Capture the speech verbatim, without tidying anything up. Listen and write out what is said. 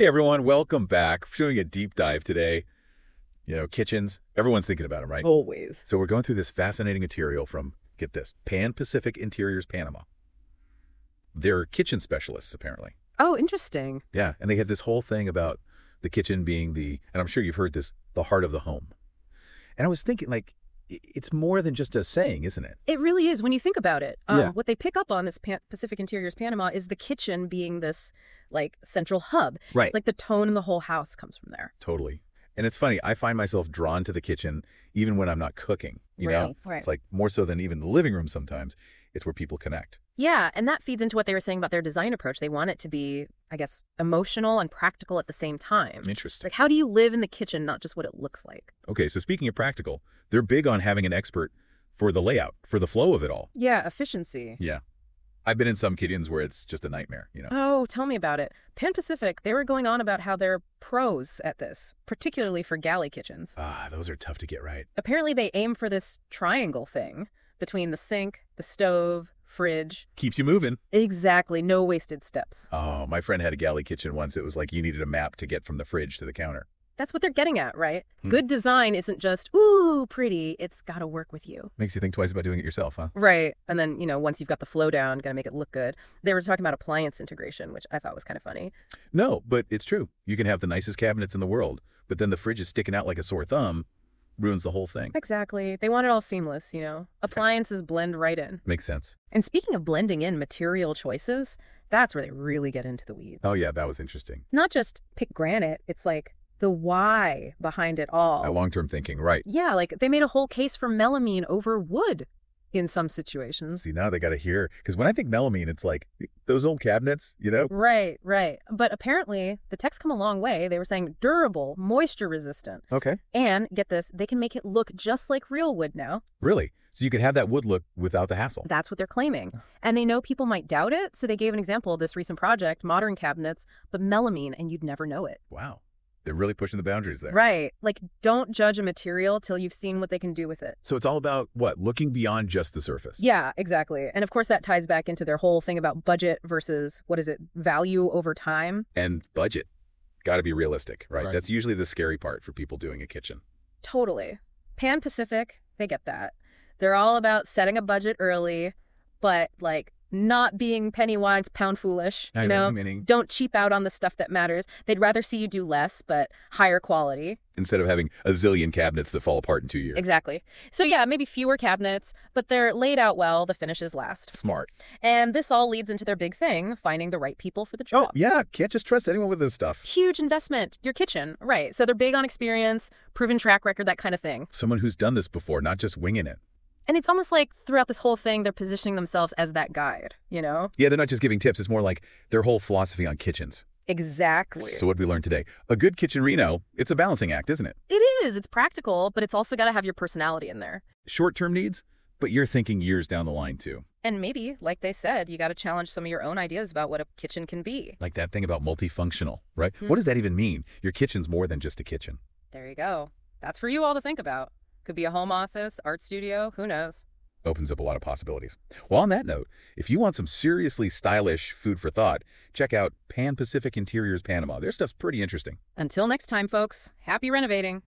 Hey everyone, welcome back. We're doing a deep dive today. You know, kitchens, everyone's thinking about them, right? Always. So we're going through this fascinating material from, get this, Pan Pacific Interiors Panama. They're kitchen specialists, apparently. Oh, interesting. Yeah, and they have this whole thing about the kitchen being the, and I'm sure you've heard this, the heart of the home. And I was thinking, like, it's more than just a saying, isn't it? It really is when you think about it. Um, Yeah. What they pick up on this Pan- Pacific Interiors Panama is the kitchen being this like central hub. Right. It's like the tone in the whole house comes from there. Totally. And it's funny, I find myself drawn to the kitchen even when I'm not cooking, you know? Right, right. It's like more so than even the living room sometimes. It's where people connect. Yeah, and that feeds into what they were saying about their design approach. They want it to be, I guess, emotional and practical at the same time. Interesting. Like, how do you live in the kitchen, not just what it looks like? Okay, so speaking of practical, they're big on having an expert for the layout, for the flow of it all. Yeah, efficiency. Yeah. I've been in some kitchens where it's just a nightmare, you know? Oh, tell me about it. Pan Pacific, they were going on about how they're pros at this, particularly for galley kitchens. Ah, those are tough to get right. Apparently, they aim for this triangle thing between the sink, the stove, fridge. Keeps you moving. Exactly. No wasted steps. Oh, my friend had a galley kitchen once. It was like you needed a map to get from the fridge to the counter. That's what they're getting at, right? Hmm. Good design isn't just, ooh, pretty. It's got to work with you. Makes you think twice about doing it yourself, huh? Right. And then, you know, once you've got the flow down, got to make it look good. They were talking about appliance integration, which I thought was kind of funny. No, but it's true. You can have the nicest cabinets in the world, but then the fridge is sticking out like a sore thumb, ruins the whole thing. Exactly. They want it all seamless, you know. Appliances blend right in. Makes sense. And speaking of blending in material choices, that's where they really get into the weeds. Oh, yeah, that was interesting. Not just pick granite. It's like the why behind it all. That long-term thinking, right. Yeah, like they made a whole case for melamine over wood in some situations. See, now they got to hear. Because when I think melamine, it's like those old cabinets, you know? Right, right. But apparently, the tech's come a long way. They were saying durable, moisture resistant. Okay. And get this, they can make it look just like real wood now. Really? So you could have that wood look without the hassle. That's what they're claiming. And they know people might doubt it, so they gave an example of this recent project, modern cabinets, but melamine, and you'd never know it. Wow. They're really pushing the boundaries there. Right. Like, don't judge a material till you've seen what they can do with it. So it's all about, what, looking beyond just the surface. Yeah, exactly. And of course, that ties back into their whole thing about budget versus, what is it, value over time. And budget. Got to be realistic, right? Right. That's usually the scary part for people doing a kitchen. Totally. Pan Pacific, they get that. They're all about setting a budget early, but, like, not being penny wise, pound foolish, you I know? know, meaning- Don't cheap out on the stuff that matters. They'd rather see you do less, but higher quality. Instead of having a zillion cabinets that fall apart in two years. Exactly. So yeah, maybe fewer cabinets, but they're laid out well, the finishes last. Smart. And this all leads into their big thing, finding the right people for the Oh, job. yeah. Can't just trust anyone with this stuff. Huge investment. Your kitchen, right. So they're big on experience, proven track record, that kind of thing. Someone who's done this before, not just winging it. And it's almost like throughout this whole thing, they're positioning themselves as that guide, you know? Yeah, they're not just giving tips. It's more like their whole philosophy on kitchens. Exactly. So what did we learn today? A good kitchen reno, it's a balancing act, isn't it? It is. It's practical, but it's also got to have your personality in there. Short-term needs, but you're thinking years down the line, too. And maybe, like they said, you got to challenge some of your own ideas about what a kitchen can be. Like that thing about multifunctional, right? Hmm. What does that even mean? Your kitchen's more than just a kitchen. There you go. That's for you all to think about. Could be a home office, art studio, who knows? Opens up a lot of possibilities. Well, on that note, if you want some seriously stylish food for thought, check out Pan Pacific Interiors Panama. Their stuff's pretty interesting. Until next time, folks, happy renovating.